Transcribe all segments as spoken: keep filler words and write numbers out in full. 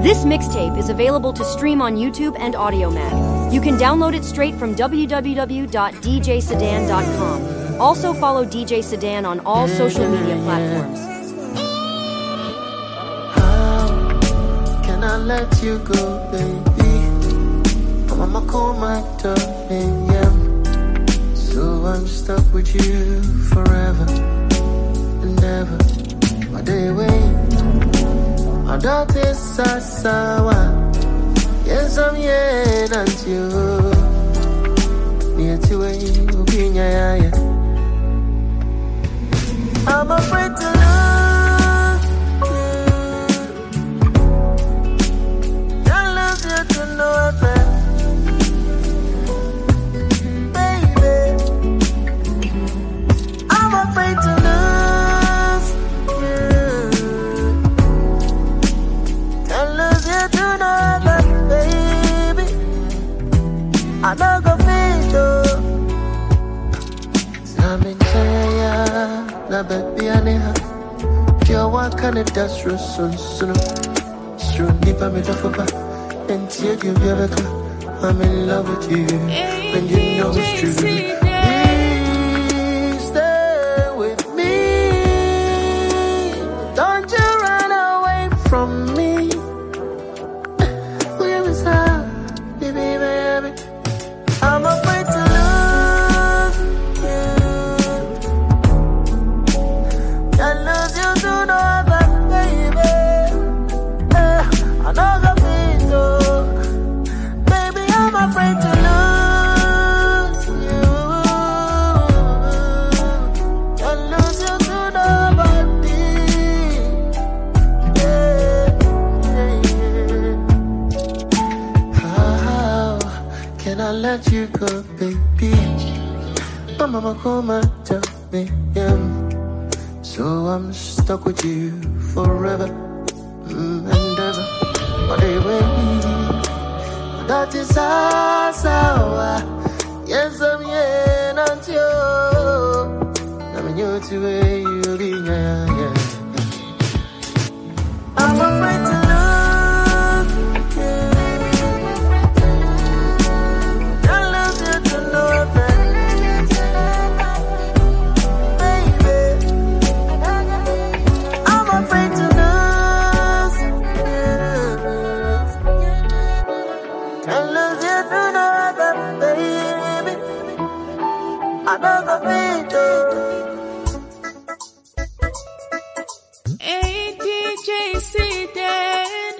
This mixtape is available to stream on YouTube and AudioMag. You can download it straight from w w w dot d j sedan dot com. Also follow D J Sedan on all social media platforms. How can I let you go, baby? I'm a call my darling, yeah. So I'm stuck with you forever and ever. My day wait. I don't think Sasawa. Yes, I'm here until near to a I'm afraid to lose you. Don't lose you to no other. Baby, I'm afraid to lose you. Don't lose you to no other, baby. I don't go feel though. I'm in Chaya. Na baby aneha Pia waka ne dasro sun sunu Sru nipa me dafopa Enti egi ubiabeka I'm in love with you When you know it's true Please stay with me Don't you run away from me We have a side Baby, baby I'm afraid to let you go, baby. Mama, come and tell me, yeah. So I'm stuck with you forever mm, and ever. But anyway, that is how. Yes, I'm here until I'm new to where you be, yeah, yeah. I'm afraid to Hey, D J Sedan.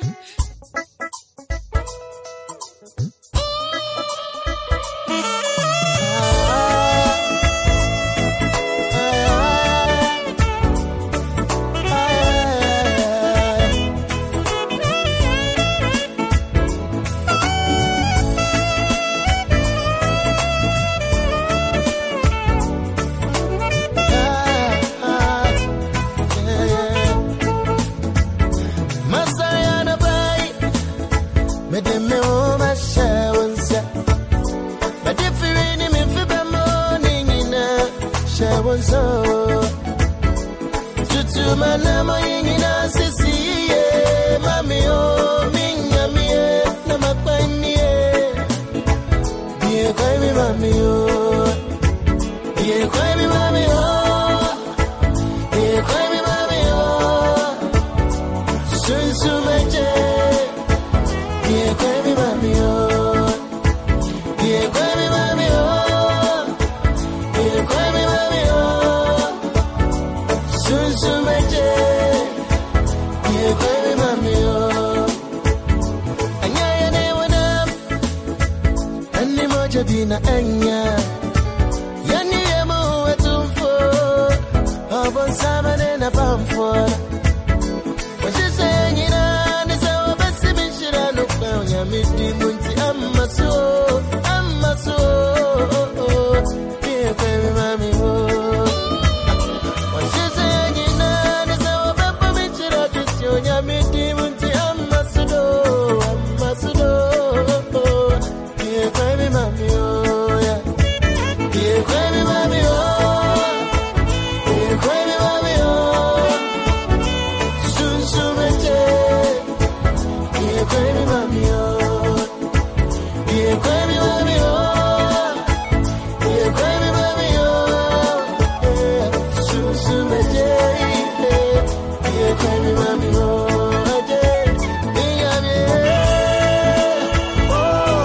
baby, mommy, oh, yeah, yeah, yeah. Oh,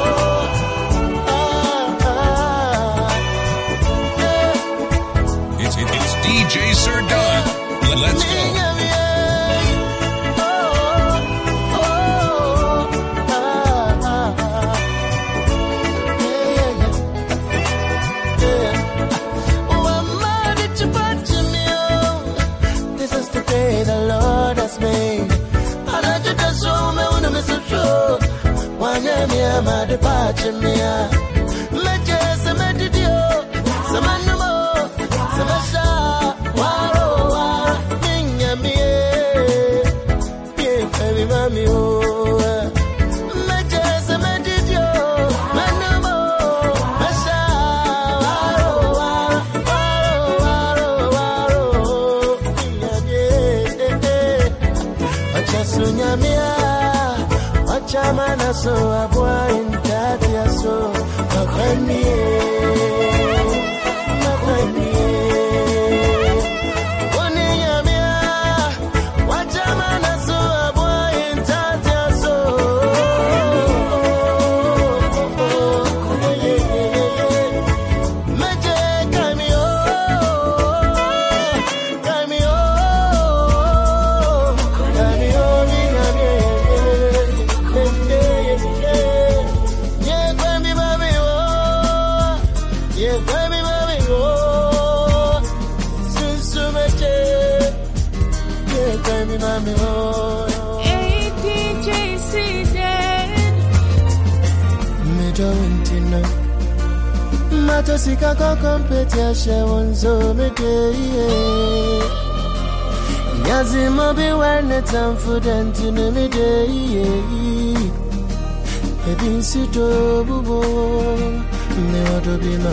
ah, ah, yeah. It's, it, it's D J Sir Don. Let's go. My departure, me, my just a medidio, some animal, some asha, waro, waro, minga, me, yeah, baby, mommy, oh, my just a medidio, my animal, asha, waro, waro, waro, waro, minga, yeah, I just sunya me. Chamana so abwa intatia so makwani makwani oni yamia wachamana so abwa intatia so meje kamio kamio kamio minamie. Hey, D J Sedan. Me don't know. Matter sika ko compete she wonzo me dey. Yazi mo be when time for them to me dey. Ebi sito bubo me odo bi no.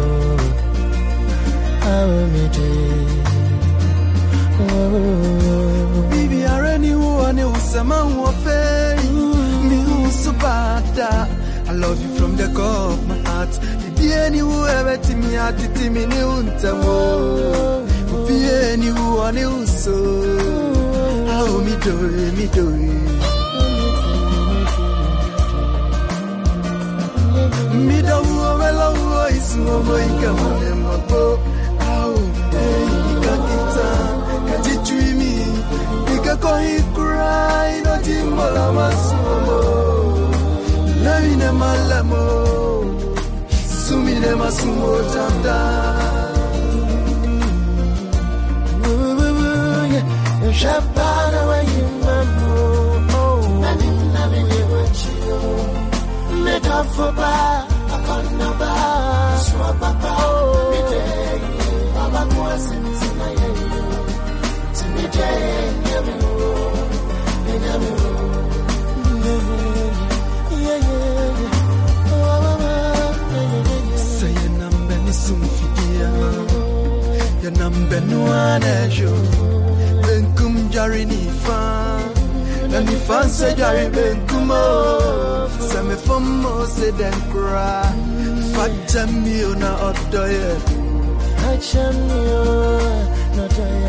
Awo me dey. Baby, I already want to someone who pay me who's so bad. I love you from the core of my heart. Be any who ever to me at the team in the Untamo. Be any who want to so. How me do it, me do it. Me do well, is no more. Come on, my boy. How hey, you got it. Dreamy, Ika koi cry, no timbola masumo. Lamine malamo, sumine masumo tanda. Shabana wa yimamo, nani nani lewachiyo. Metafoba, akonaba, swababa, midei, baba kwa sintina yeyo. Say your number is soon fidia. Your number no one jo. Benkum jari ni fan. Na ni fan se jari benkumo. Se me fomo se den cry. Faja mi ona odoye. Faja mi ona odoye.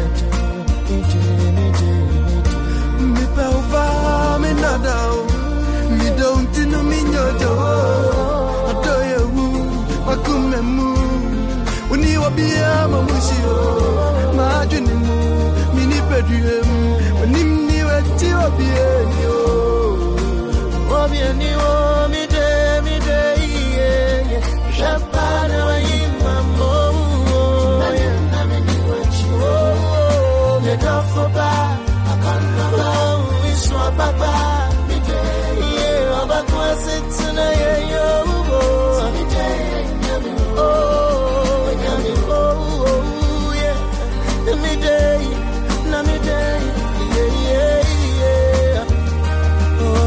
Me pelva me nada, me don't know me nyodo. Adoye wu, makume mu. Uni wabia mamushio, majuni mu. Mini pedue mu, uni mni weti wabia yo. Wabia ni wo mi de mi de iye. Shapana wa imamo. Na mi ni wachio. Me kafoba. Baba, me day, yeah, I'm back to sit tonight, yeah, yo, me day, oh, oh, yeah, me day, na me day, yeah, yeah, yeah, oh,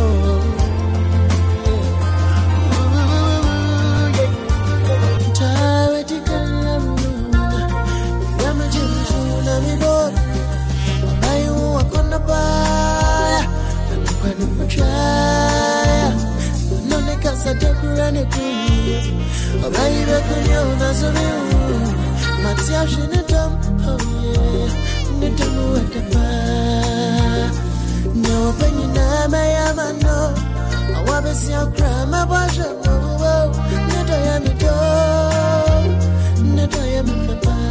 yeah, tired to come, I'm a Jewish, I'm a boy, I walk on the bar. When I'm try, no niggas are decorating. A baby, you know, so Matia, she need them. Oh, yeah, need to know what the bar. miss your grandma, but you know, never am it all, never am it bad.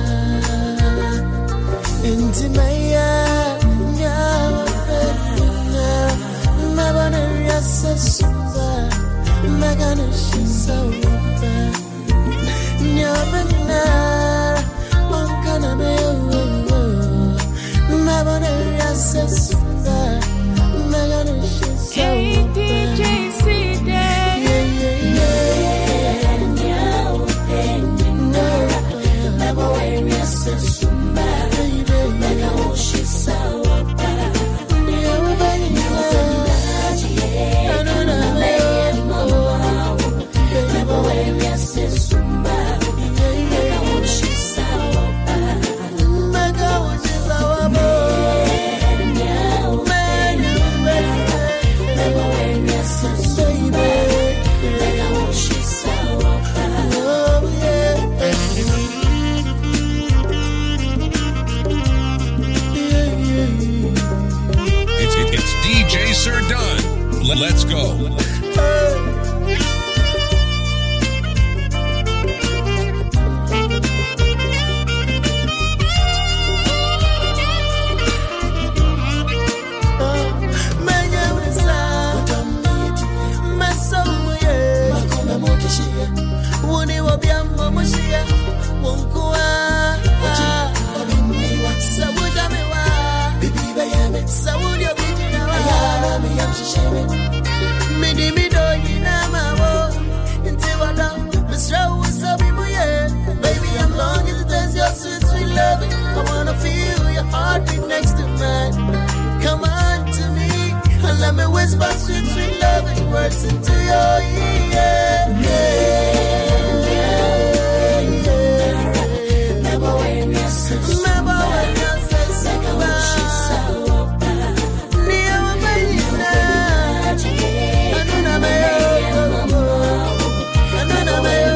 Into my eye, now, my bonnet, yes, so bad. My gonna she's so bad. Never know, I'm gonna be my bonnet, yes, so bad. My gonna she's so bad. D J Cdan. Yeah, yeah, yeah. My boy, yes, so bad. My gonna she's so bad. Never been I don't know. It's D J Sir Dunn. Let's go. I wanna feel your heartbeat next to mine. Come on to me and let me whisper sweet, sweet loving words into your ear. Yeah, yeah, yeah. Never when you say never when you say never when you say I don't know my I don't know my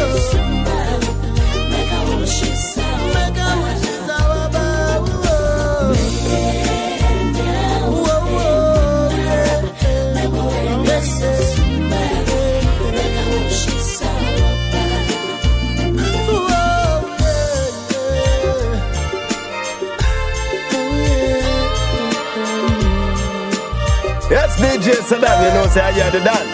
Yes, D J Saddam, you know, say I had it done.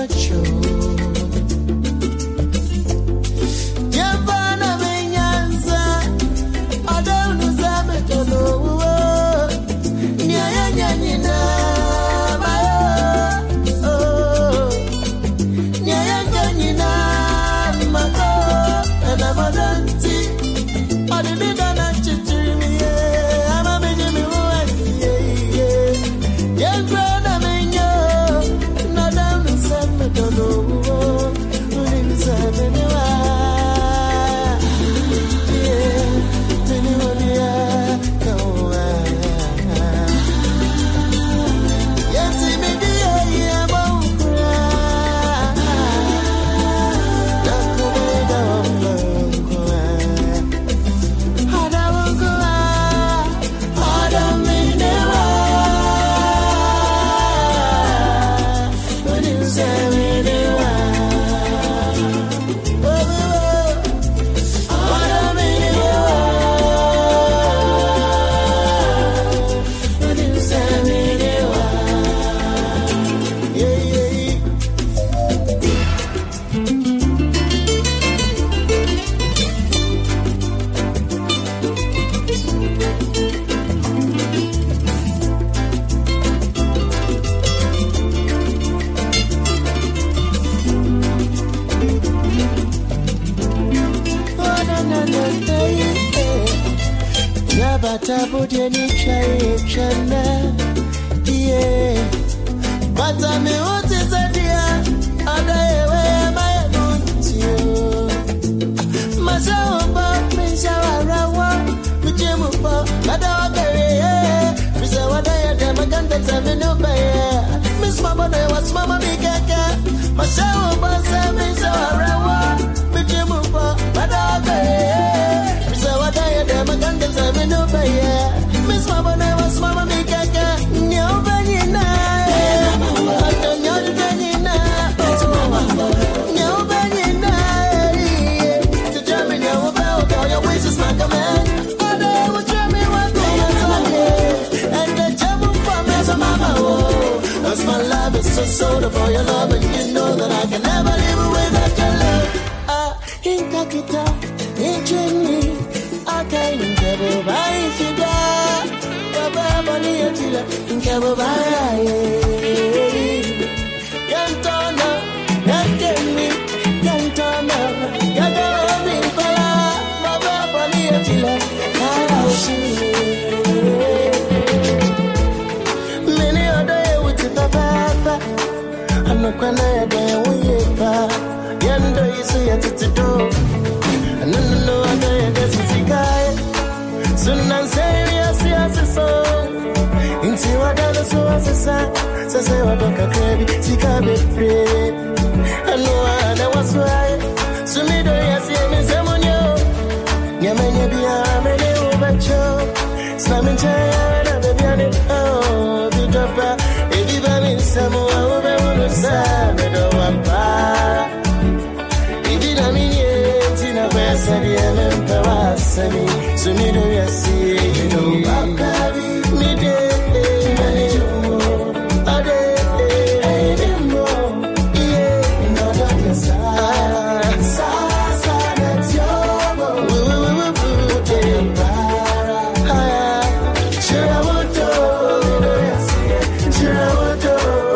Yavana menyanza bata budi ni chai chana yeah bata me oti sadia adayewe mayenuntio masao ba mishawarawa mjemu ba bada wakere misa wadaya demaganda taminu baye miss mama na was mama mikaka masao ba sa mishawarawa mjemu ba bada wakere misa wadaya demaganda taminu baye miss mama na was mama mikaka nyobanyina my love is so soda for your love, and you know that I can never live without your love. Ah, in Kakita, in Jenny, I can't get by Shida, Baba Bania Chilla, in Kababai. Yantona, Yantemi, Yantona, Yadami, Baba Bania Chilla, Karashi. I'm not gonna let them wait. Yendo is a yet to do. And no, no, no, I guess it's a guy. Soon I'm saying, yes, yes, so. Into what I so as a son, so say what I can baby, Tika baby. I know I was right. So me do yes, yes, someone you. Yamania be a man over Joe. Slamming chair, baby, and it. Oh, be dropper. If you buy me some more. Samedo wampara Idina minyeti na kwesa diye mpawasani Sumido yasi Ido wakabi Mide Manijumo Ade Edimbo Iye Inodo kesa Sasa Netiobo Wuwuwuwute Mpara Haya Chirawoto Ido yasi Chirawoto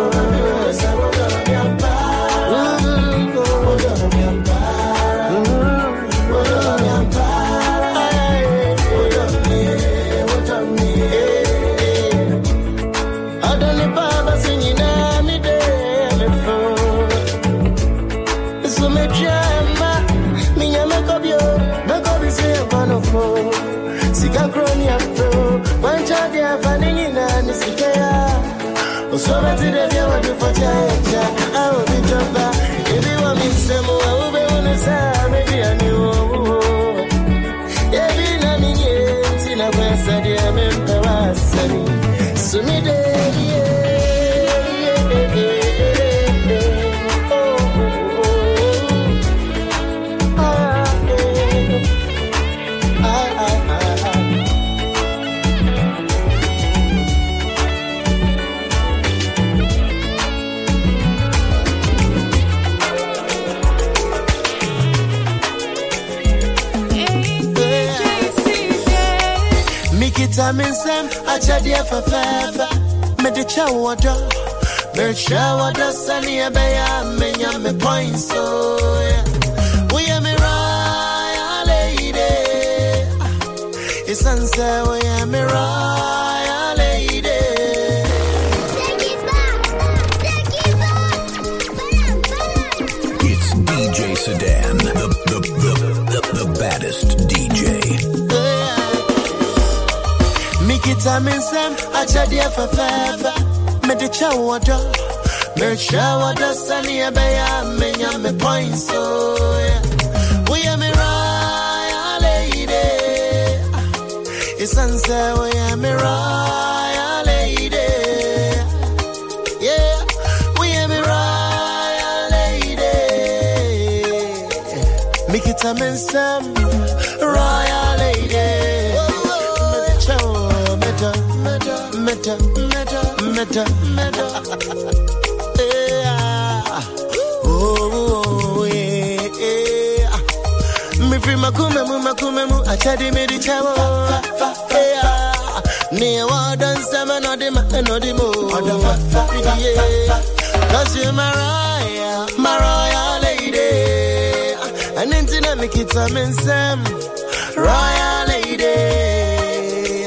So much in the day what you for change. I will be jumper. If you want me some more, I will be on the side. Maybe I knew. Yeah, be not in yet. In a west side, I'm in the west side. So me day, yeah, yeah, yeah. Oh, oh, oh. Ah, ah, ah, ah. Vitamin Sam, I chat here for fever. Me the chawada, me chawada sunny a bear, me yam me points so yeah. We are me royal lady. It's sunset, we are me royal lady. Take it back, take it back. It's D J Sedan, the the the the, the baddest D J. Vitamin Sam, I chat here for fever. Me the chawada, me chawada sunny a bear, me yam me points so yeah. We are me royal lady. It's sunset, we are me royal lady. Yeah, we are me royal lady. Me vitamin Sam, royal lady. Meta, meta, meta, meta. Yeah. Oh, oh, yeah. Me free makume mu makume mu achadi me di chawo. Yeah. Ne wa dance ma no di ma no di mo. Yeah. Cause you Mariah, Mariah lady. And into na me kita men sam. Royal lady.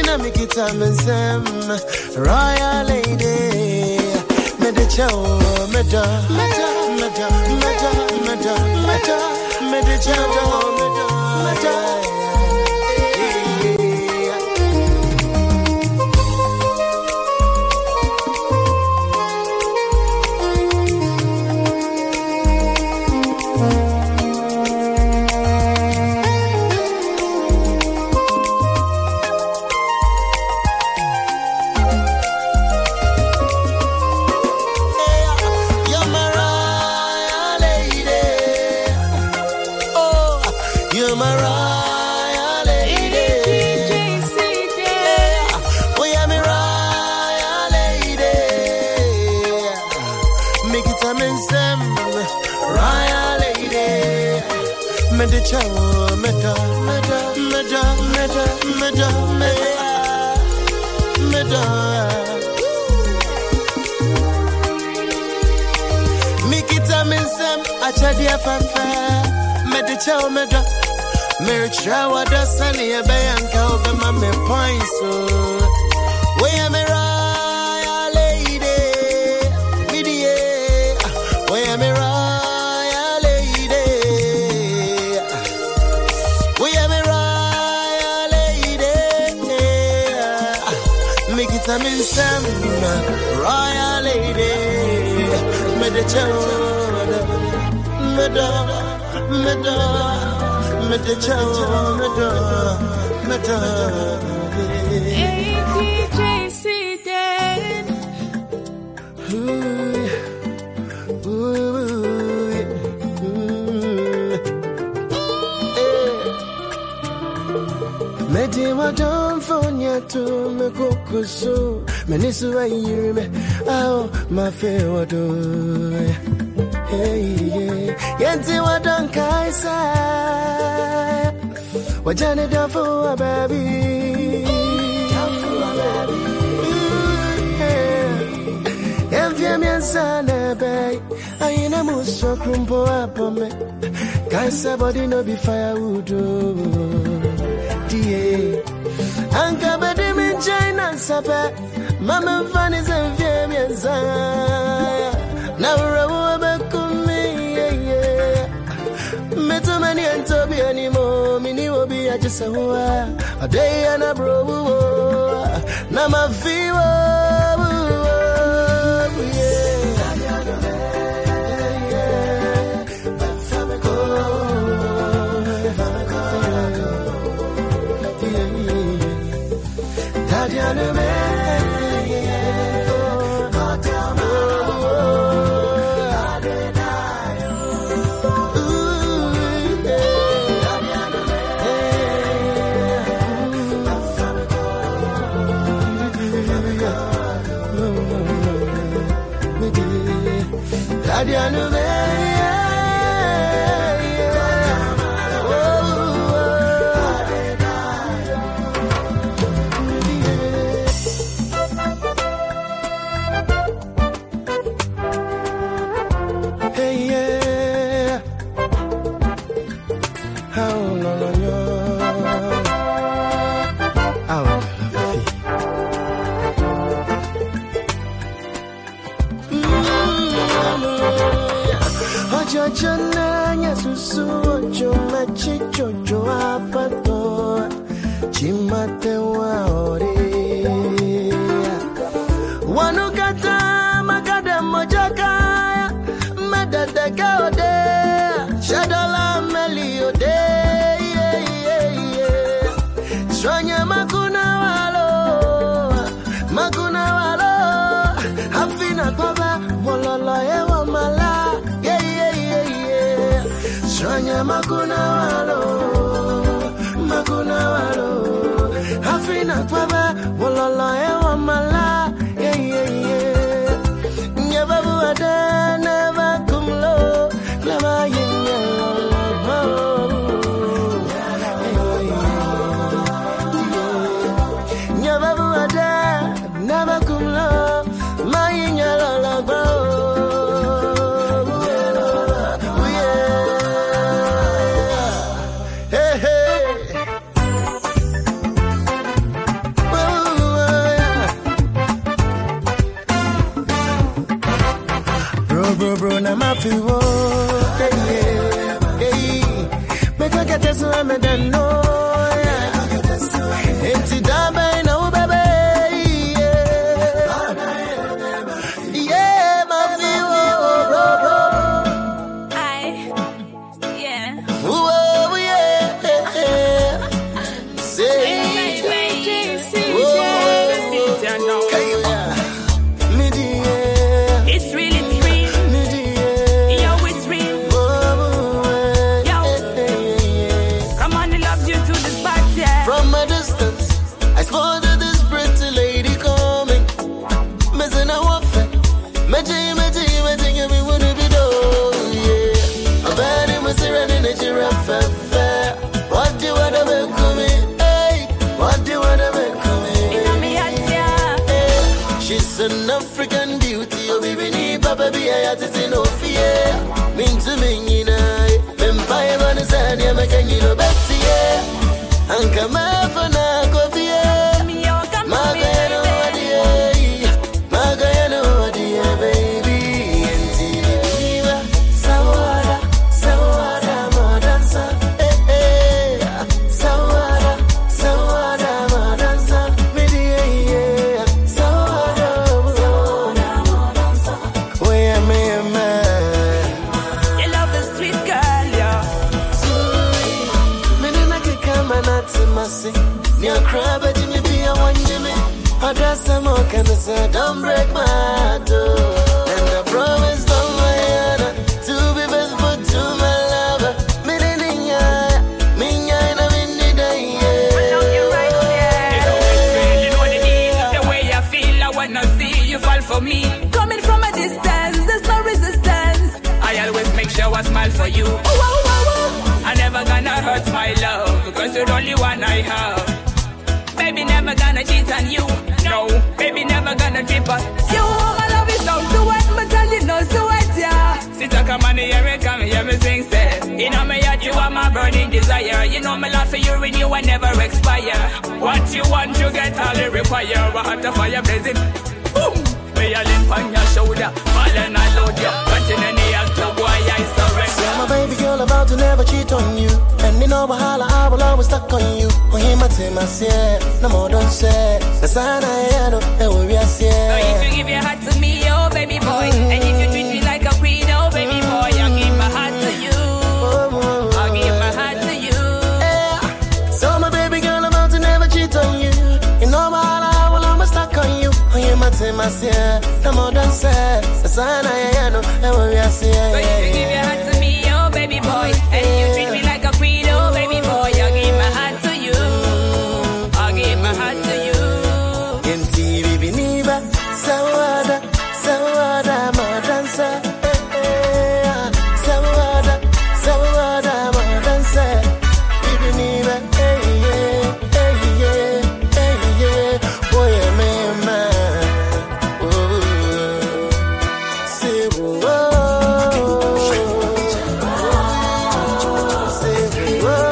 na mikita mensem royal lady me de chow me da me da me da me da me da me da me de chow me da me da my favorite do hey yeah yanti wadan kaisa wajane dafu baby dafu baby enfia miensana bay ayina muso krumpo apome kaisa body no be firewood die anka bedi min china sape mama fani zenfie mienza na urawo abekumi yeah meto mani antobi animo mini obi ajisa huwa adey ana bro na mafiwo Makuna walo, makuna walo, hafina kwaba, walala ewa mala, yeah yeah yeah. Nyababu ada, never kumlo, never yinga lolo. Nyababu ada, never kumlo, ma yinga lolo. I'm a few. Hey, make I get this one, I don't know. It's a dime, I know, baby. Yeah, my few. I, yeah. Oh, yeah. Say, it's really real. Yo, it's real. Yo, come on, I love you to the spot, yeah. from a distance, I spotted this pretty lady coming. Missing a waffle. Magic, magic, magic, every would be do. Yeah. A bad in my serenity, a giraffe. What do you want to make coming? Hey, what do you want to make coming? You know me, yeah. She's an African beauty, oh baby, ni papa be a yat in no fear. Mean to me, you know, Empire on the sand, yeah, make you know, Betsy, yeah. And come out for now, coffee, yeah. Me, yo, come on, me, Magayano, baby. dear, Magayano, dear, baby, and Tiva, Sawada, Sawada, Modansa, eh, eh, Sawada, Sawada, Modansa, Media, yeah, Sawada, Modansa, where am I, man? You love the sweet girl, yeah. Near crab, but me be a one Jimmy. I dress some more can say, don't break my heart. Oh. And I promise on my honor to be faithful to my lover. Me ninya, me nyina, me nida, yeah. You're right, yeah. You know it's real, you know what it is. The way I feel, I wanna see you fall for me. Coming from a distance, there's no resistance. I always make sure I smile for you. Oh, wow, wow, wow. I never gonna hurt my love, because you're the only one I have. Baby, never gonna cheat on you. No, baby, never gonna trip us. You, my love is not so wet, but tell you no so wet, yeah. Sit up, come on, hear me, come hear me sing, say. You know me, yet you are my burning desire. You know me, love for you, renew and never expire. What you want, you get all you require. What hot the fire blazing, boom. Me a limp on your shoulder, falling I load you. Punching in the act, boy, I surrender. My baby girl about to never cheat on you. And you know Bahala, I will always stuck on you. When he might say my say, no more don't say. The sign I know, and we are So if you give your heart to me, oh baby boy, and if you treat me like a queen, oh baby boy, I'll give my heart to you. I'll give my heart to you. Yeah. So my baby girl about to never cheat on you. You know Bahala, I will always stuck on you. When he might say my say, no more don't say. The sign I know, and we are So if you give your heart to me, oh baby boy, and you treat me like a queen, oh baby boy, I'll give my heart to you. I'll give my heart to you. In T V, Biniba, Sawada, Sawada, Modansa, eh, eh, Sawada, Sawada, Modansa, Biniba, eh, yeah, eh, yeah, eh, yeah, boy, I'm a man. Oh, say, whoa, say, whoa.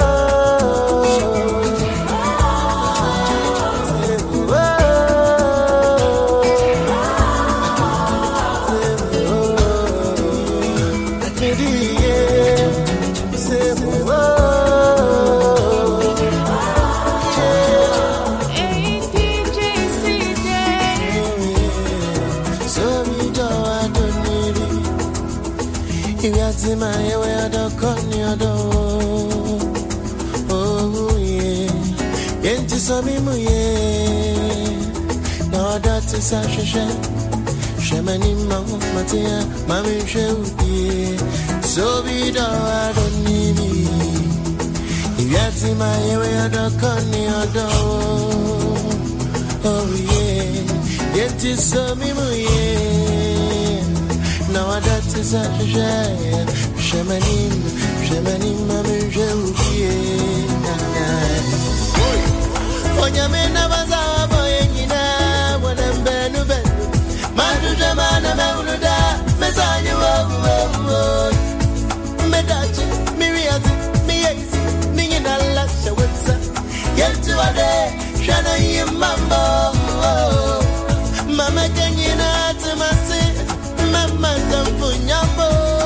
So be the I don't need me. If you see my way, I don't come near door. Oh yeah, yet is so me, yeah. Now I got to such a share. Shamanim, Shamanim, Mammy, oh, you may never say, boy, you know, when I'm bad, no bad. Madu Jamana, Mamuda, Messiah, oh, Medachi, Miriam, Miasi, Mingina, Lasha, what's up? Get to a day, Shana, you mambo, Mama, can you not to my sin? Mama, don't put your boy.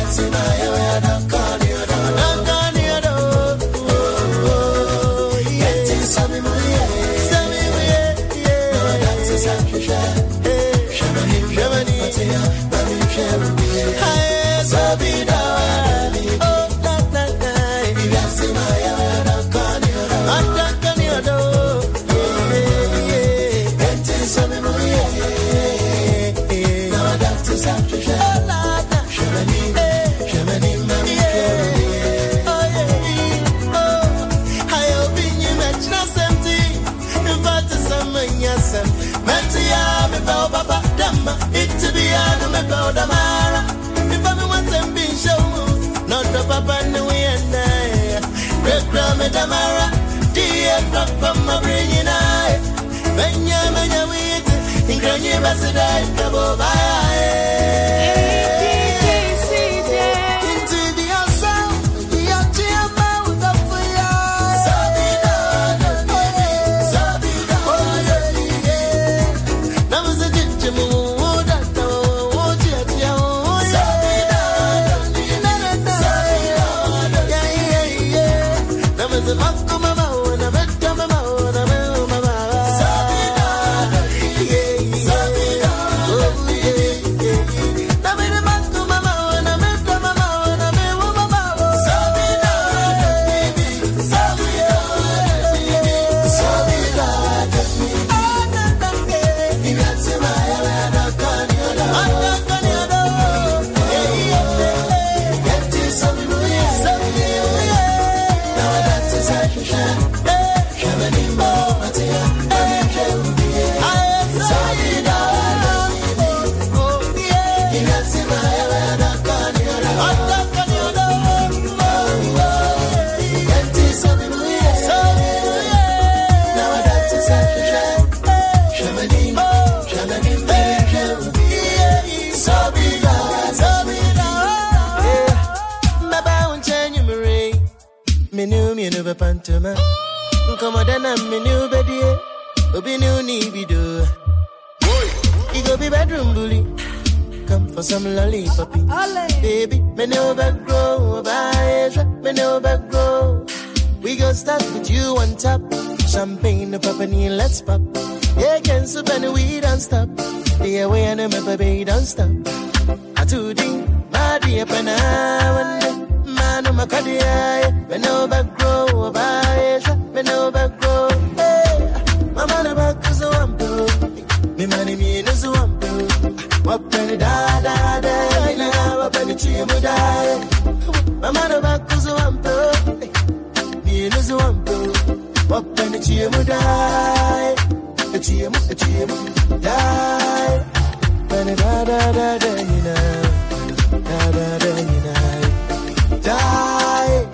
Damara, dear Papa, my brain, and I, Benjamin, we in Granny Bassada, double by. Pantoma, come on, then I'm a new baby. Obi new need be do. You go be bedroom bully. Come for some lollipoppy. Baby, me no back grow. Bye, me no back grow. We go start with you on top. Champagne, the pop and let's pop. Yeah, can soup and we don't stop. The way and my baby don't stop. I do ding, my dear pana. Man, I'm a cardiac. Me no back grow, bye, me no back grow. Hey, my man back is a wampo. Me money me is a wampo. What penny da da da, me na what penny chimu da. My man back is a wampo. Me is a wampo. What penny chimu da. Chimu, chimu da. Penny da da da da, you know, da da da, you know, die.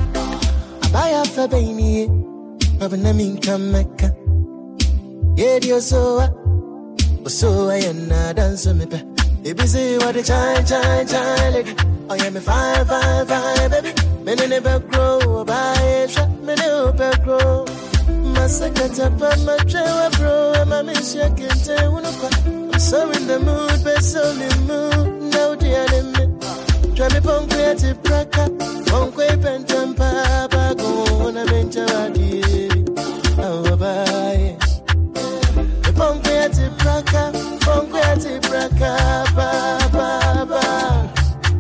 Baya fa baini, babana min kameka. Yedio soa, soa yana dance me pe. Baby say what the chine chine chine lady. Oh yeah me fine fine fine baby. Me ne never grow, baya shot me never grow. Masakata pa ma trewa bro, ma miss ya kente unuka. I'm so in the mood, but so in the mood. Now dear me, try me pon creative praka, pon kwe pentam papa go na bencha wadi. Oh bye. Me pon creative praka, pon creative praka, papa papa.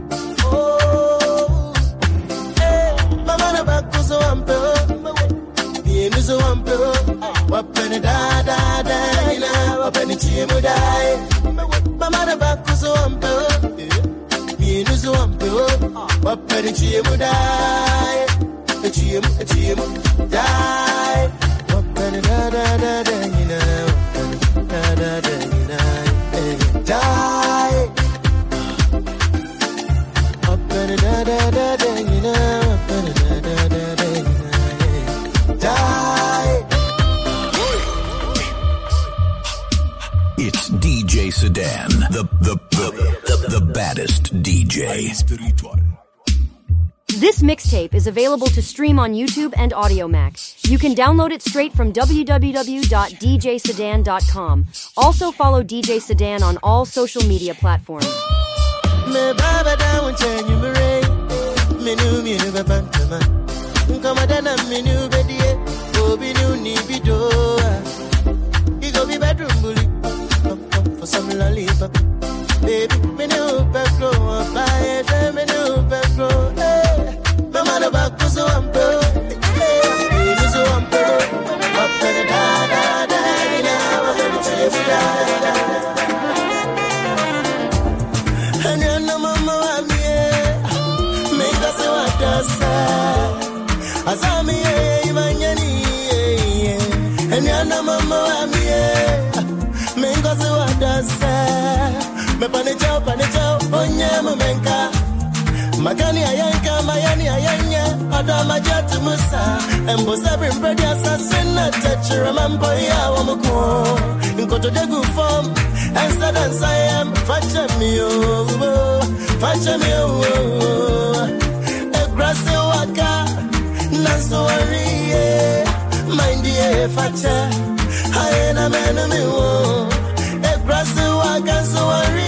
Oh, hey, mama na bakuzo ampe. So I'm pro, what penny da da da, ina, what penny chimu da. Mama na baku so I'm pro, me no so I'm pro, what penny chimu da, chimu chimu da, what penny da da da da, ina, da da da, ina, da, what penny da da da da, ina, what penny da da da da, ina, da. It's D J Sedan, the the the, the, the baddest D J. This mixtape is available to stream on YouTube and AudioMac. You can download it straight from w w w dot d j sedan dot com. Also follow D J Sedan on all social media platforms. Me baba down change you me me new me new bantama. Come on me new bedi go be new ni bido. You go be bedroom bully for some lollipop. Baby, me new petro, buy it, me new petro. Hey, my man about to so I'm pro. Hey, so I'm pro. Up and da da da, now I'm gonna tell you da da. And you know mama want me, make us what does Azami, even yani. And you know mama want me, make us what does me panichao panichao onye mumenka magani ayanka mayani ayanya adama jatu musa embo sabri mbredi asasina techira mambo ya wamuko nkoto degu form ensa dansa yam facha miyo facha miyo egrase waka nanso wariye mindie facha hayena menu miwo egrase waka so wariye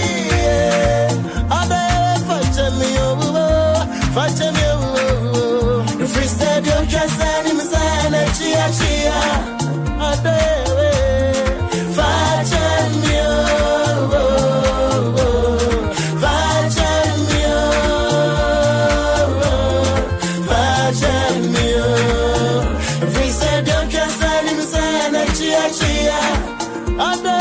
Watch me, oh, the free stadium just and him sign a chia chia. I do watch me, oh, watch me, oh, watch me, oh. The free stadium just and him sign a chia chia. I do.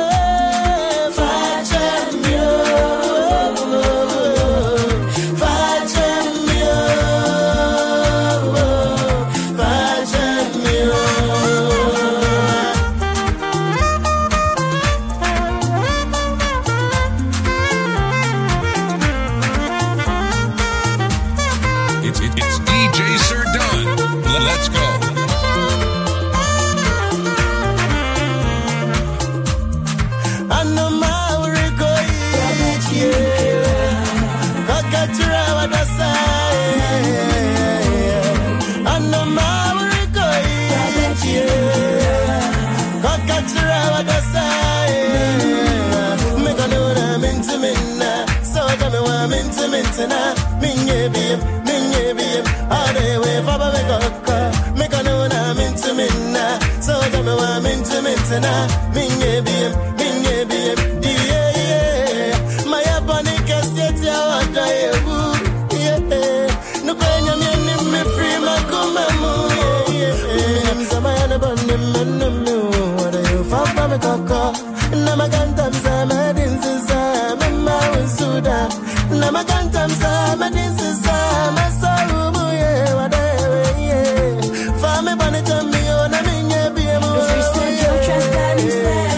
Minye bim, minye bim, ade we faba me kokka, me kanona mintu minna, so jame wa mintu mintana, minye bim, minye bim, yeah yeah, my abani kesti ya wada yehu, yeah, no kwenya mieni me free makuma mu, yeah yeah, mzama ya neboni menu mu, ade you faba me kokka, na maganta mzama dinziza, mema wensuda. Namakanta msama disisama sarubu ye wadewe ye Fame bane jamio na minye biemu. The free stage of trust and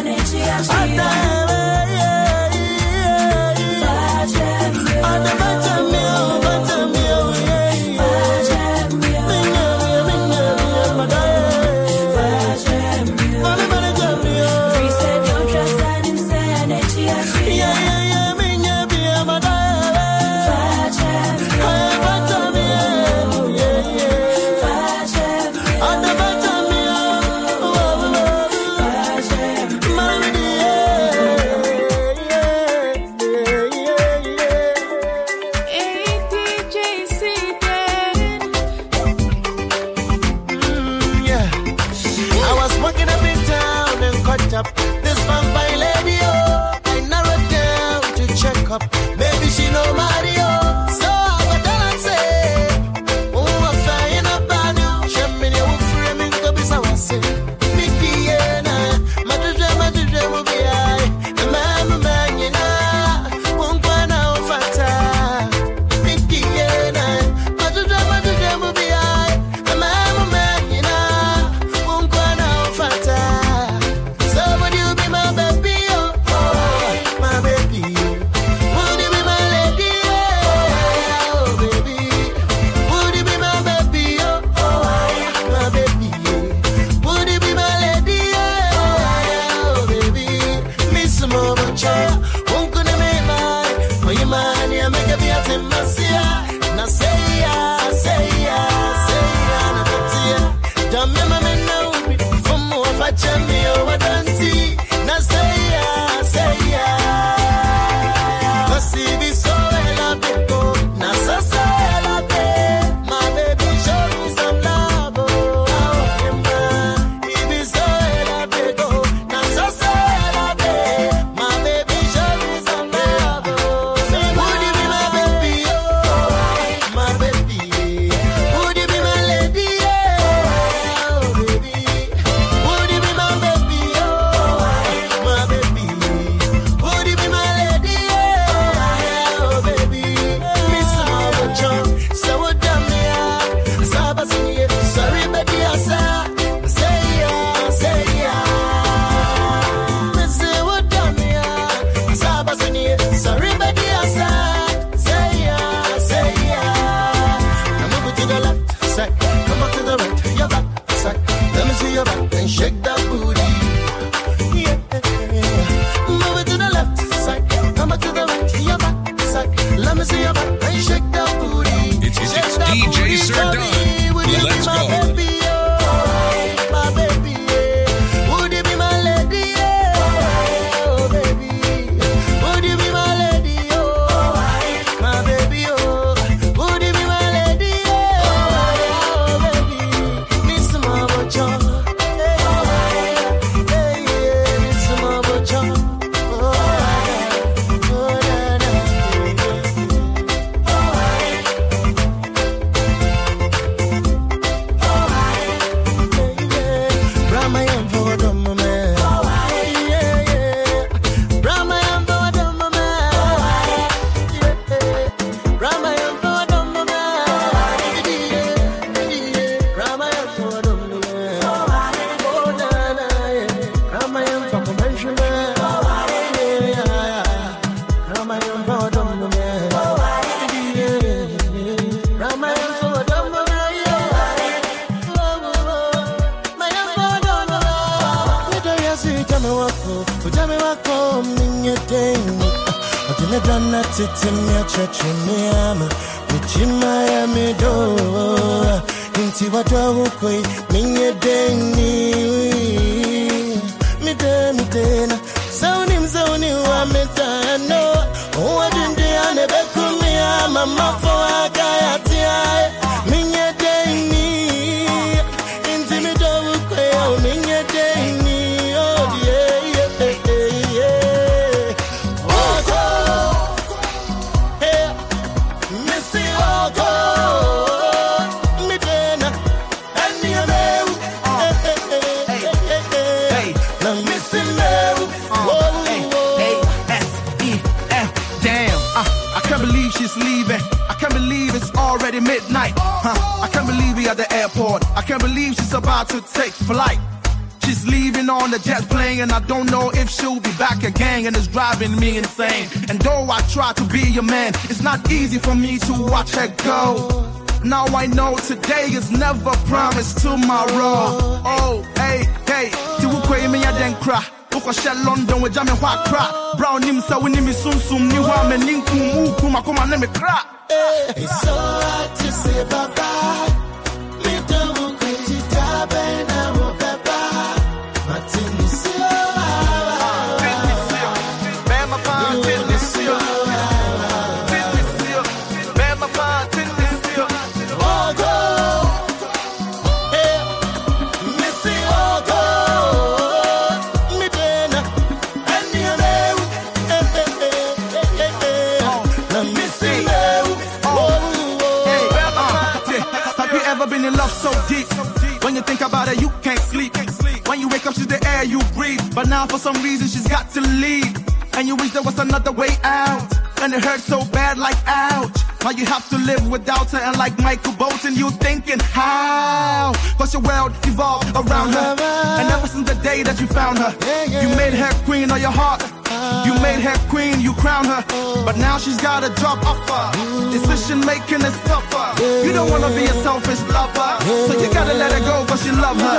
ding. I didn't done that to me, a church in me, I'm with you, Miami door. Into what I will quit, me a ding. Me den, me den. Sound him, sound you, I'm a dano. Oh, I didn't do I never come me, I'm a muffle, I got it. Me a ding. Into me door, quail, me a ding. Oh, yeah, yeah, yeah. Oh, oh, hey, Missy, oh, oh, me den, and me a me, hey, hey, hey, hey, now Missy me, oh, hey, S E F, damn, uh, I can't believe she's leaving. I can't believe it's already midnight. Huh? I can't believe we at the airport. I can't believe she's about to take flight. She's leaving on the jet plane, and I don't know if she'll be back again, and it's driving me insane. And though I try to be your man, it's not easy for me to watch her go. Now I know today is never promised tomorrow. Oh, hey, hey, ti wukwe me ya den cry. Uko shell London with jam and white cry. Brown him so we nimi sum sum ni wa me ninku mu kuma kuma ne me cry. It's so hard to say bye-bye. Me don't quit it, and I will bye-bye. My team is so hard. Man, my pine, tin is still. Tin is still. Man, my pine, tin is still. Oh, go. Hey, Missy, oh, go. Me then, and me and you. Hey, hey, hey, hey, hey, hey. Now, Missy, have you ever been in love so deep? When you think about it, you can't sleep. When you wake up, she's the air you breathe. But now for some reason, she's got to leave. And you wish there was another way out. And it hurts so bad, like ouch. Now you have to live without her. And like Michael Bolton, you thinking how? Cause your world evolved around her. And ever since the day that you found her, you made her queen of your heart. You made her queen, you crowned her. But now she's got a job offer. Decision making is tougher. You don't wanna be a selfish lover, so you gotta let her go cause you love her.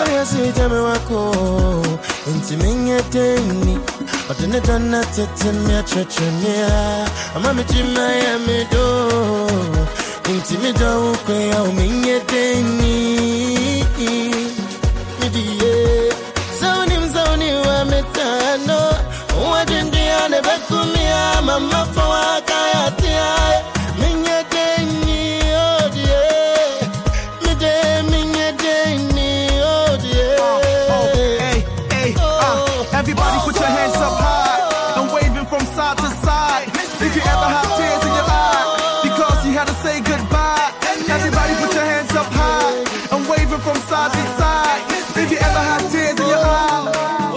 Mama for a kaya, minya deni, oh dear, me de minya deni, oh dear. Oh, hey, hey, uh, everybody put your hands up high and waving from side to side. If you ever have tears in your eye because you had to say goodbye, everybody put your hands up high and waving from side to side. If you ever have tears in your eye.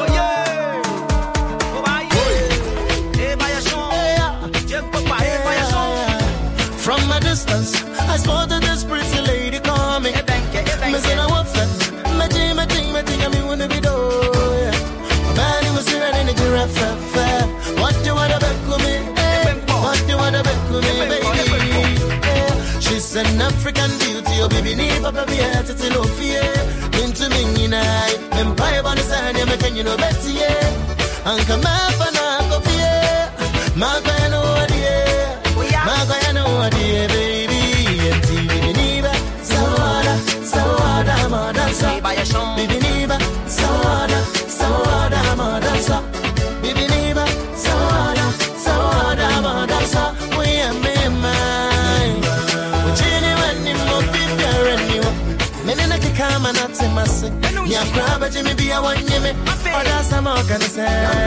From a distance, I spotted this pretty lady coming. Me say I want fun. Me think, me think, me think, I me wanna be doing. Man, was running the giraffe. What do you wanna bet with me? What do you wanna bet with me, baby? She's an African beauty, oh baby, need papa be at it, no fear. Into me night, empire on the side, yeah, me can you know better, yeah. And come up and I go fear. My guy know what, yeah. I know dear baby, and T V Niba, Sawada, Sawada, Madasa, Bibi Niba, Sawada, Sawada, Madasa, Bibi Niba, Sawada, Sawada, Madasa, we are me mine. Jenny, when you move, be and you, Menaka Kama, not say Massive, Yakraba, Jimmy, be a one yeme, or that's a more can say.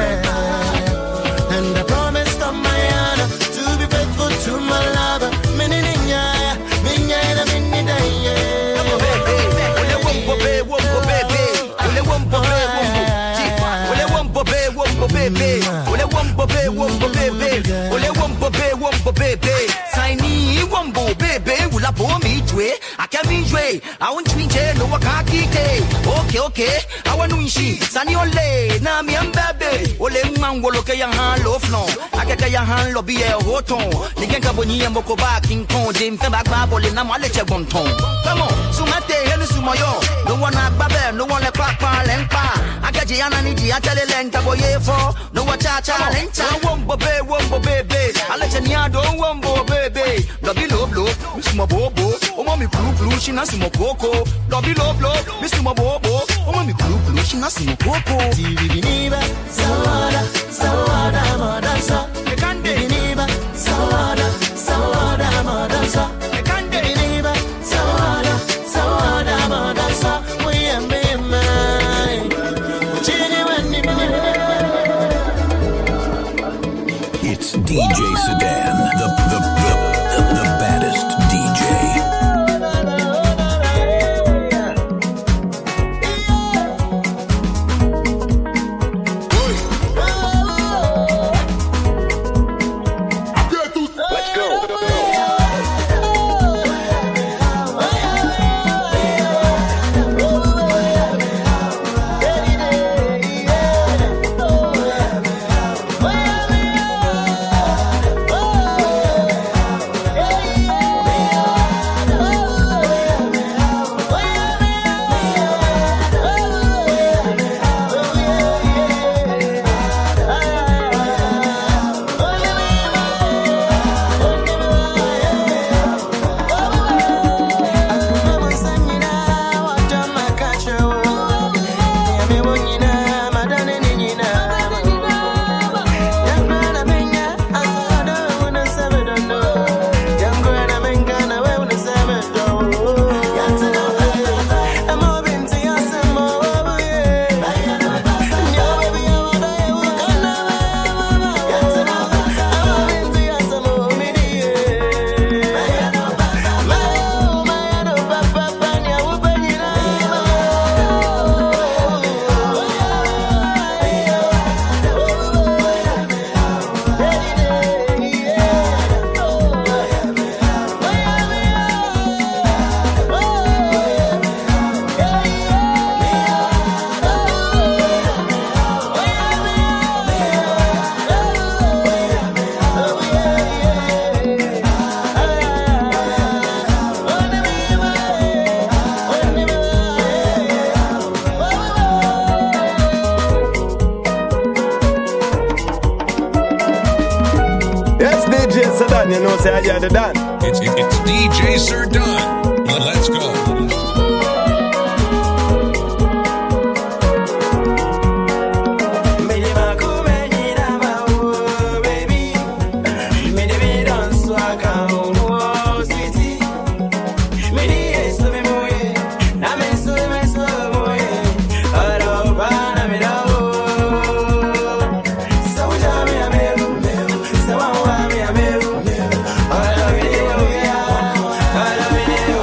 And I promised on my honor to be faithful to my lover. Many ninya, ninya, many day. Ole wombo be wombo baby. Ole wombo be wombo. Ole wombo be wombo baby. Ole wombo be wombo baby. Ole wombo be wombo baby. Tiny wombo baby. Ula po me twe. I can't be twe. I want to change no waka kike. Okay okay. I want to she. Sani ole na mi ambabe. Ole mangolo ke yang han lof no. Akeka yang han lobby e hoton. Nigenka boni mboko ba king kong. Dem fe ba gba bole na male che bonton. Come on. Sumate henu sumoyo. No one agbabe. No one le pa pa lempa. Agaji ananiji atele lenta boye for no wachacha lenta wombo be wombo baby alechania do wombo baby lobi love love miss my bobo o mami blue blue she na simo coco lobi love love miss my bobo o mami blue blue she na simo coco Biniba sawada sawada madansa Biniba sawada sawada madansa Biniba sawada sawada madansa we am me It's D J Sedan, the the the, the baddest D J. You know, say I got it done. It's, it, it's D J Sir Dunn. Let's go. I love you.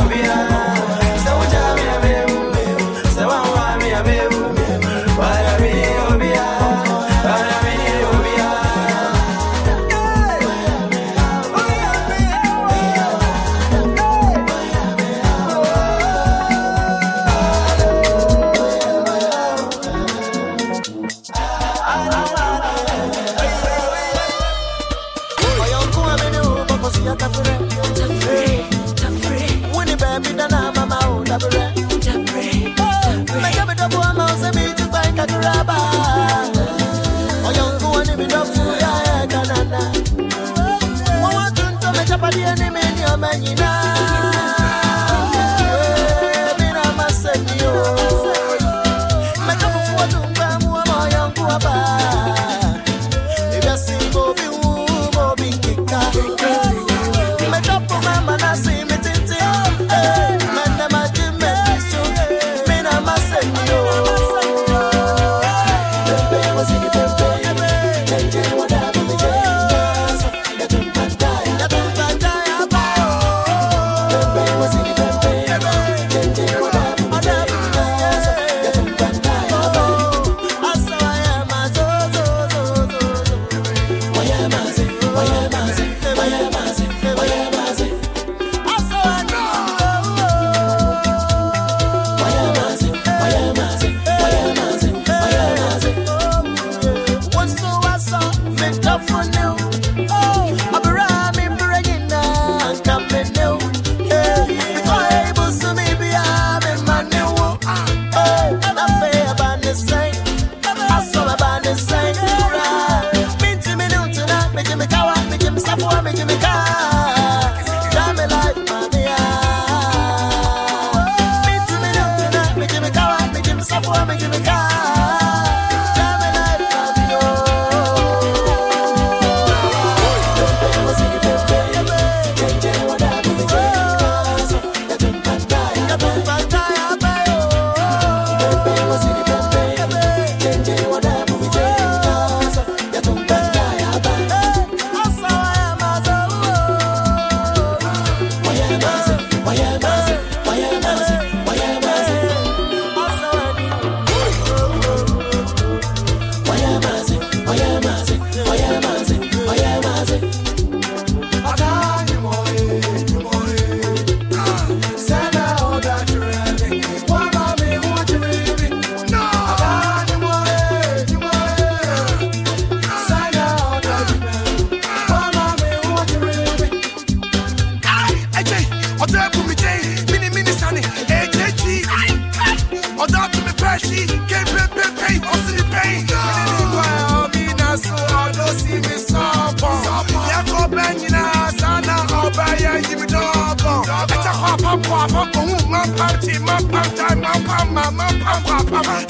to me Jay, mini mini sunny, A J G. Or that to me Pesci, can't pay pay pay, also the pain. Well, me na so I don't see me stop. Yeah, go bang in a sana, or buy a give me dog. It's a pop pop pop pop, my party, my party, my pam, my pam pam pam.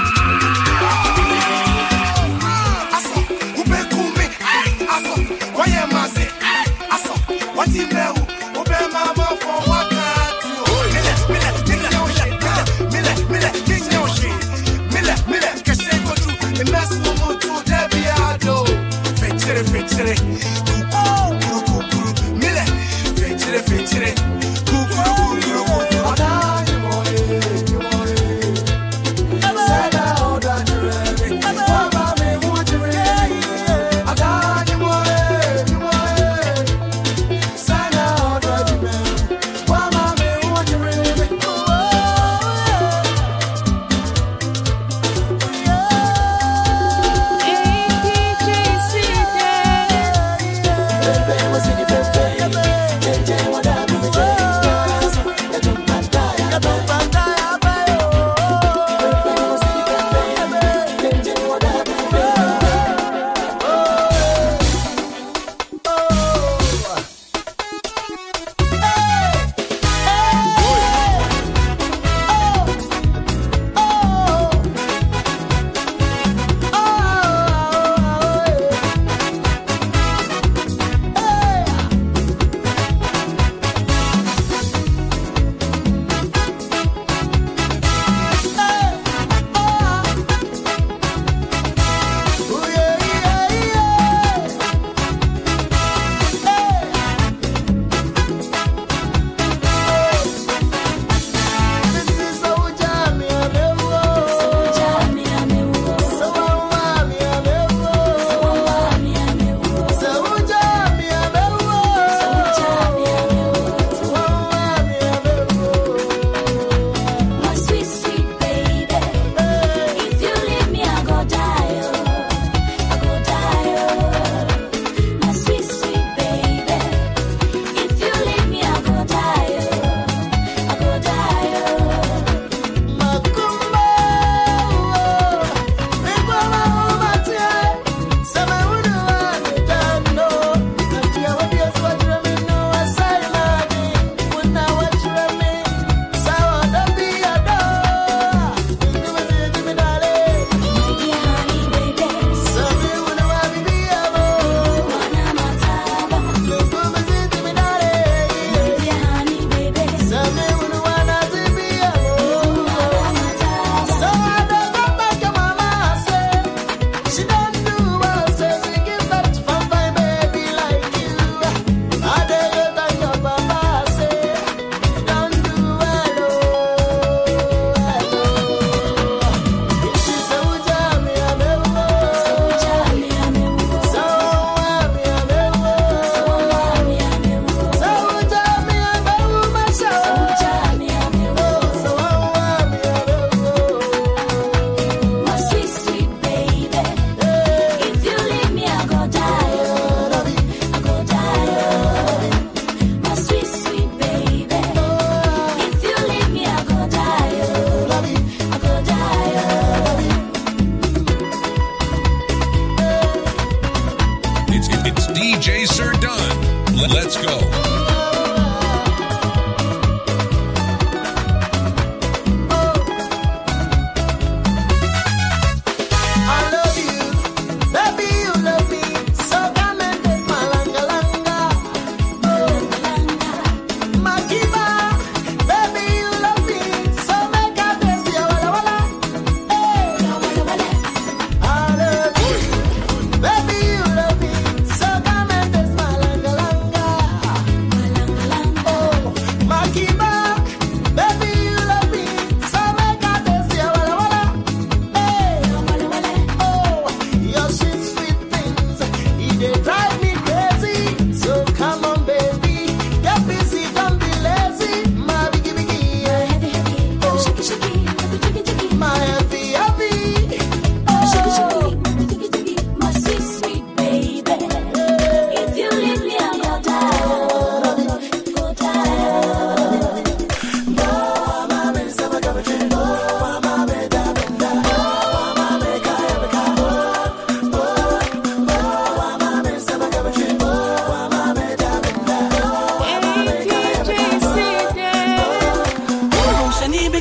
Aso, ube kume, aso, why am I say, aso, what you know, ube mama for what that you. Mille, mille, mille, mille, mille, mille, mille, mille, kese go to, the mess woman to Debbie Ado. Fetchere, fetchere, kuku, kuku, kuku, mille, fetchere, fetchere, kuku, kuku, kuku. Sada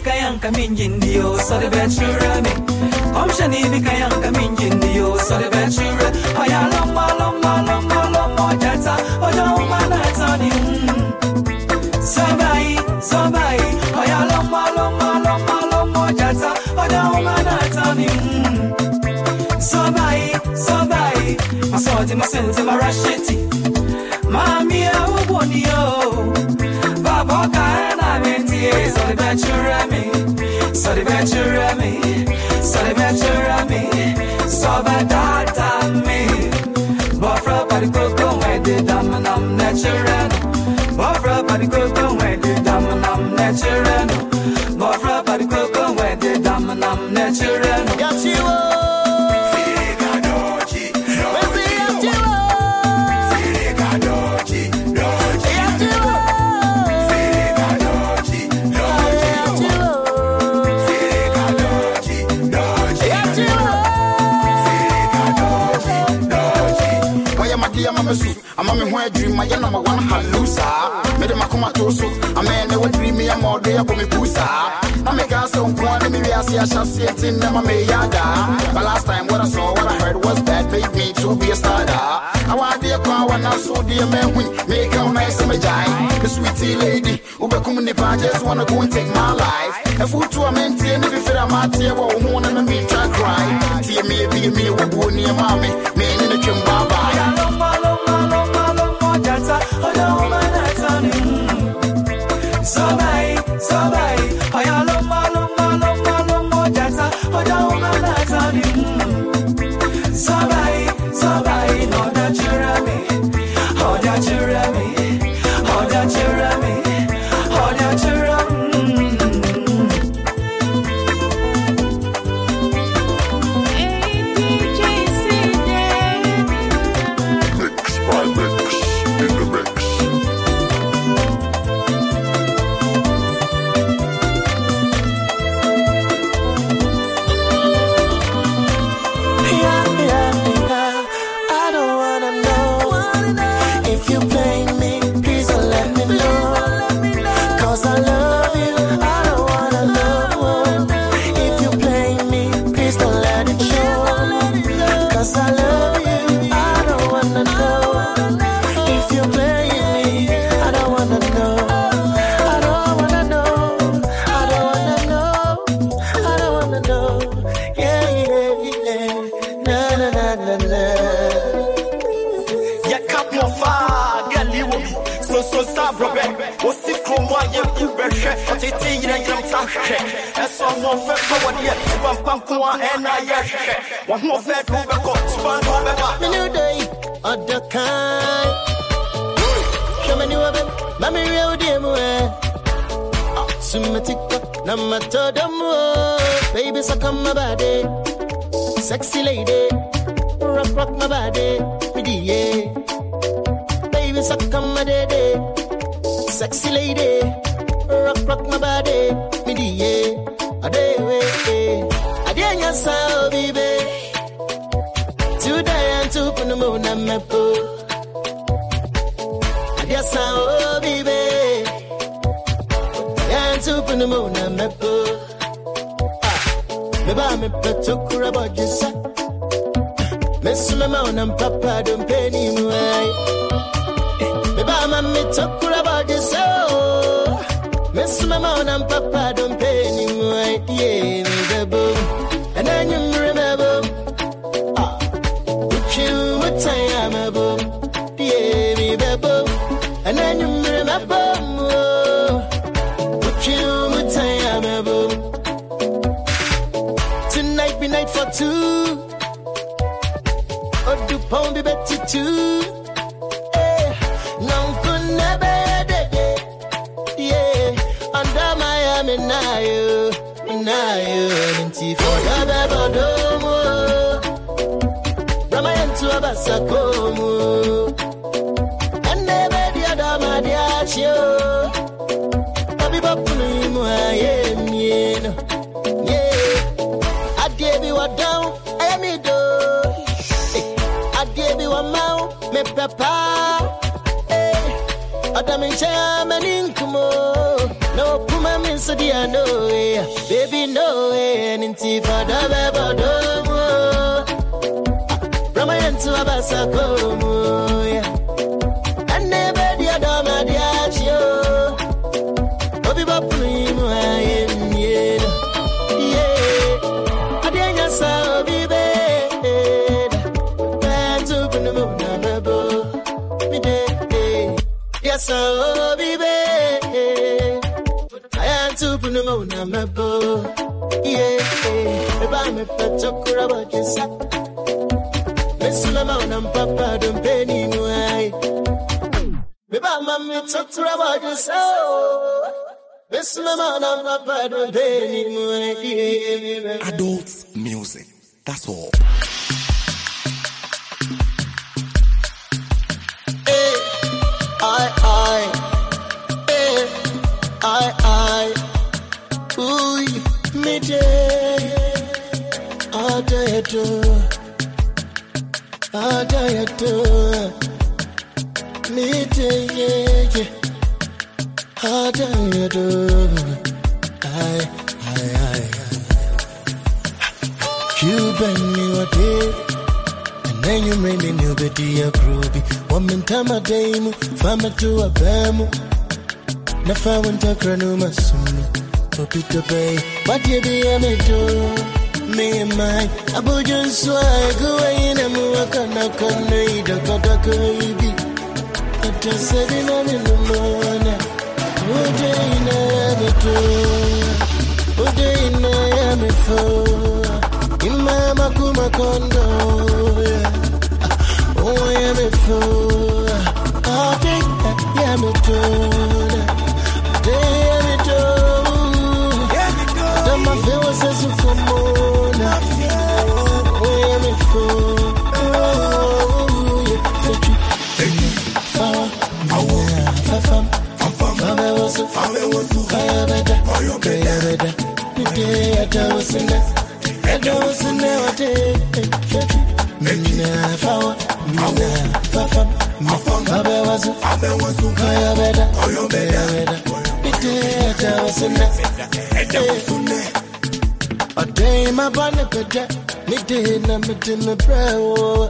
kayanka minjindio, so the better me. Come shani kayanka minjindio, so the better. Oya lomba lomba lomba lomba jata, oja umana tani. Sobai, sobai, oya lomba lomba lomba lomba jata, oja umana tani. Sobai, sobai, masoti masenze marasheti. Mami ya uboni yo, babo kaena menti, so the better me, so the better me, so the better me, so badata me. Bofra body coco when the dam and I'm natural. Bofra body coco when the dam and I'm natural. Bofra body coco when the dam and I'm natural. Got you. I'm a me dream, my number one halusa. Made a macoma toso, a man never dream me a more day up on me pusa. I make us some one, me I see I shall see it in them, me yada. But last time what I saw, what I heard was bad, made me to be a starter. I want dear car when I saw dear man win, make a nice and a giant. The sweetie lady, who become in the I just wanna go and take my life. A fool to a man, tear me if I'm out here, or one and me try cry. Tear me, be me, who go near mommy, me in the trim baba. Sobai, sobai, oya lomba lomba lomba lomba jata, oja umana tani. Sobai, sobai, no da chirami, oja chirami, oja chirami, oja chirami. Hey D J Sidane, mix by mix in the mix. And I one more fed over coats, one over new day at the kind. Show me new of it, Mammy real demo. Sumatica, Namatodamo, baby, suck on my body. Sexy lady, rock, rock my body, yeah. Baby, suck on my daddy. Sexy lady, rock, rock my body, yeah. A day, way. Yes, I'll be baby. Today and two on the moon and my pool. Yes, I'll be baby. And two on the moon and my pool. Maybe I'm a pet to cura about you, sir. Miss my mouth and papa don't pay me away. Maybe I'm a pet to cura about you, sir. Miss my mouth and papa don't pay me away. Yeah, the boom. And then you remember, ah, put you would say I'm a boom, yeah, me boom. And then you remember, put you would say I'm a boom. Tonight be night for two, or do pound be better too. Eh, no good never, yeah, under Miami now you. Now you're for your babodomo. Ramayan to a basacomo. And never the other Madiacho. Baby Bapulim, I am yen. Yeah, I gave you a down, I am a do. I gave you a mouth, me papa. Adam and Cham and Incumo. No Oh, Puma means so dear, no way. Baby, no way. And in Tifada, Baba, Domo. From my end to Abasa, Como. And never the Adama, the Achio. Obi Bapu, I am here. Yeah. Adena, so be bad. Bands open the moon, I'm a boy. Me day. Yes, so be bad. I am to put them on my boat. Yeah, if I'm a pet of Kuraba, Miss Lamon and Papa don't pay me no eye. If I'm a mix of Kuraba, Miss Lamon and Papa don't pay me no eye. Adult music, that's all. Hey, I, I, hey, I, I, ooh, me day, I day do, I day do, me day, yeah, I day do, I, I, I, you bring me a day, and then you made me new betty a groovy. One man time a day, fama to a bamu. Never went to Granuma soon. Popito Bay, what you be a me do? Me and mine, I put you swag away in a muakana conade, a Kodaka. I just said in a morning. What day in a amateur? What day in a amateur? In my Makuma condo. Oh, I am a fool. I think that I am a fool. Damn it, oh. Then my feel was as a come on. Oh, I am a fool. Oh, yeah. Thank you. Fire. Fire. Fire. Fire was a fire was a fire better. Fire better. The day I was in that. I was in that day. Mina fire. Mina fire. Fire was a fire was a fire better. Fire better. A day my bonnet better, me day na me to me brow.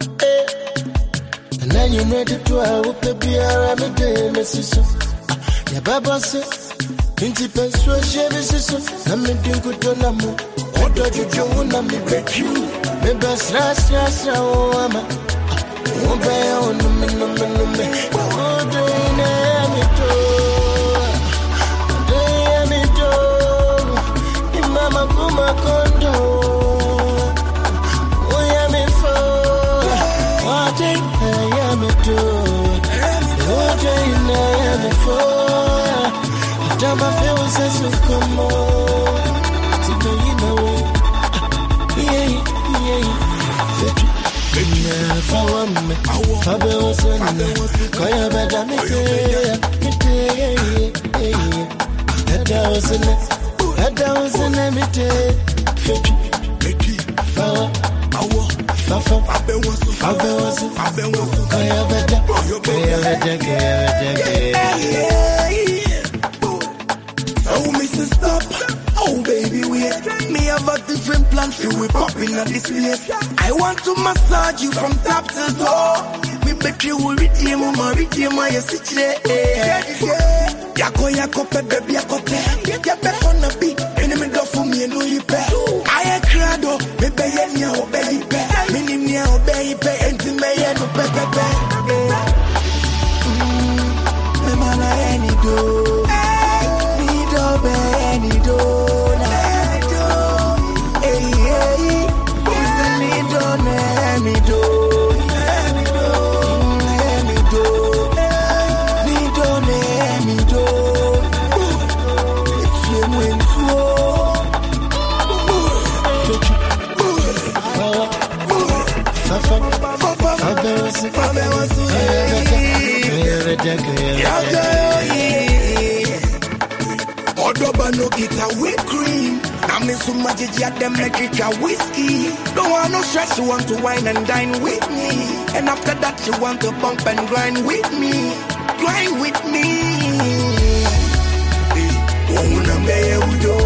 And then you ready to our baby, I me day, me sister. Ya baba say, Inti Peswa, Chevy sister, and me think good on a mo. What do you do when I me break you? Me best last, last, oh, I'm a. Oh, bay on the minimum, me. Oh, day na me too. Mama Kuma Kondo, oh yeah me for what I am to, what I am for. Jamba feels as you come on, to do you know, yeah yeah. Yeah, for one me, for the one, Koya better me me that was in it. That was an emite. Fifty, four, hour, Fafa, Fabe was, Fabe was, Fabe was, Kaya better, Kaya better, Kaya better. Oh, Missus Stop. Oh, baby, wait. Me have a different plan for we popping at this place. I want to massage you from top to toe. Me bet you will reach him, mama, reach him, my sister. Yako, yako, baby, yako, ya bet on the beat. Enemy go for me, no you bet. I a crado, baby, ya obey, baby. Minim ya obey, baby, and to me, ya no baby, baby. Me mana any do, need obey any do. Hey, hey, is the need on any do. Odoba no get a whipped cream. Now me so much at them make it a whiskey. Don't want no stress, you want to wine and dine with me. And after that you want to bump and grind with me. Grind with me. yo.